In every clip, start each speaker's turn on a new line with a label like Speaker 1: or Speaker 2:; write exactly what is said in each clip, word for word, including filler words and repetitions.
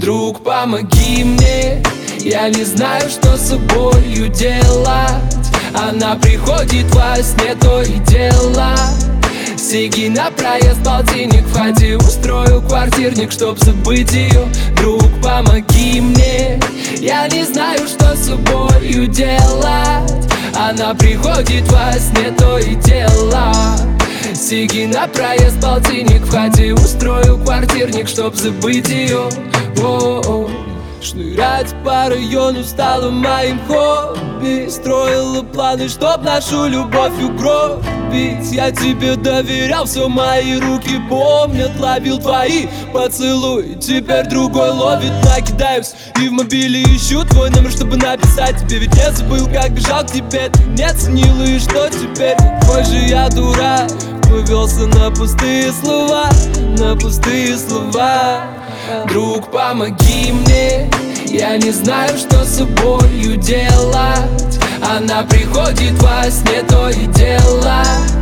Speaker 1: Друг, помоги мне, я не знаю, что с собою делать. Она приходит во сне, то и дело. Сиги на проезд, полтинник, входи, устрою квартирник, чтоб забыть ее. Друг, помоги мне, я не знаю, что с собою делать. Она приходит во сне, то и дело. Сиги на проезд, полтинник, входи, устрою квартирник, чтоб забыть ее. О-о-о. Шнырять по району стало моим хобби. Строила планы, чтоб нашу любовь угробить. Я тебе доверял, все мои руки помнят. Ловил твои поцелуи, теперь другой ловит. Накидаюсь и в мобиле ищу твой номер, чтобы написать тебе. Ведь не забыл, как бежал к тебе, ты не ценила, и что теперь? Какой же я дурак, повелся на пустые слова, на пустые слова. Друг, помоги мне, я не знаю, что с собою делать. Она приходит во сне, то и дело.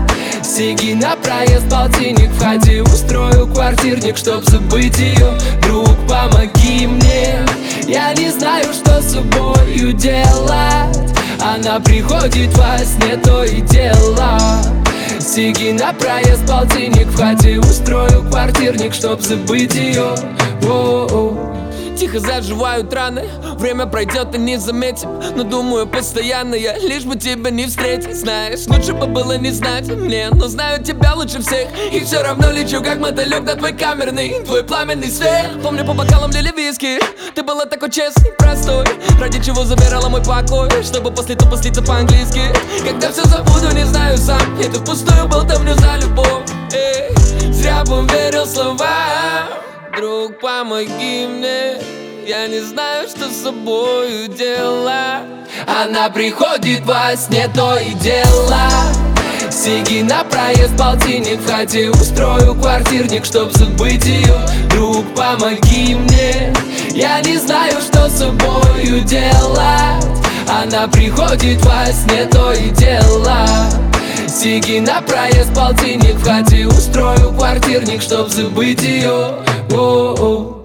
Speaker 1: Сиги на проезд, полтинник, входи, устрою квартирник, чтоб забыть ее. Друг, помоги мне, я не знаю, что с собою делать. Она приходит во сне, то и дело. Сиги на проезд, полтинник, входи, устрою квартирник, чтоб забыть ее. О-о-о.
Speaker 2: Тихо заживают раны, время пройдет и не заметим. Но думаю постоянно я, лишь бы тебя не встретить. Знаешь, лучше бы было не знать мне, но знаю тебя лучше всех. И все равно лечу как мотылек на твой камерный, твой пламенный свет. Помню, по бокалам лили виски, ты была такой честный, простой. Ради чего забирала мой покой, чтобы после тупо слиться по-английски. Когда все забуду, не знаю сам, это впустую болтовню за любовь. Эй, зря поверил словам. Друг, помоги мне, я не знаю, что с собою делать.
Speaker 1: Она приходит во сне, то и дело. Сиги на проезд, полтинник, входи, устрою квартирник, чтоб забыть ее. Друг, помоги мне, я не знаю, что с собою делать. Она приходит во сне, то и дело. Сиги на проезд, полтинник, входи, устрою квартирник, чтоб забыть ее. О-о.